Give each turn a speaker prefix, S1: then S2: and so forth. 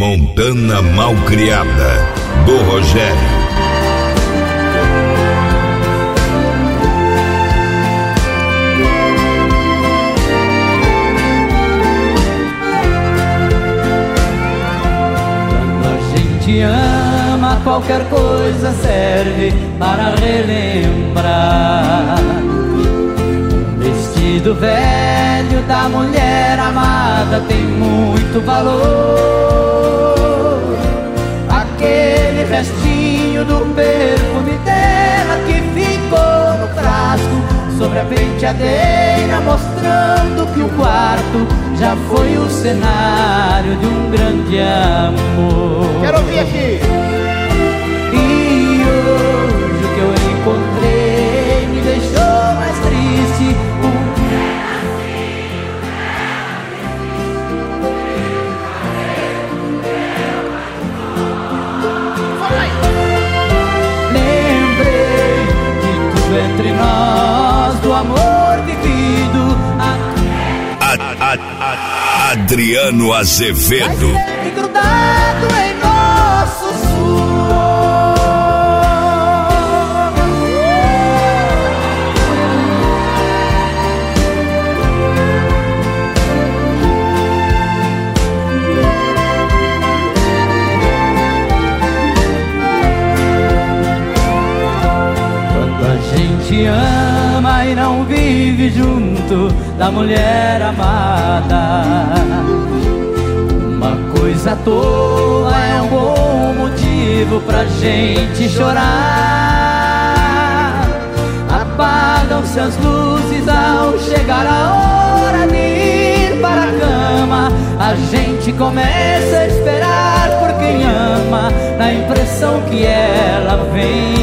S1: Montana Malcriada, do Rogério.
S2: Ama, qualquer coisa serve para relembrar. Um vestido velho da mulher amada tem muito valor. Aquele restinho do perfume dela que ficou no frasco sobre a penteadeira, mostrando que o quarto já foi o cenário de um grande amor.
S3: Quero ouvir aqui.
S2: E hoje o que eu encontrei me deixou mais triste. Lembrei de tudo entre nós, do amor vivido.
S1: Adriano Azevedo.
S2: Vai sempre grudado em nosso Quando a gente ama e não vive junto da mulher amada, uma coisa à toa é um bom motivo pra gente chorar. Apagam-se as luzes ao chegar a hora de ir para a cama. A gente começa a esperar por quem ama, na impressão que ela vem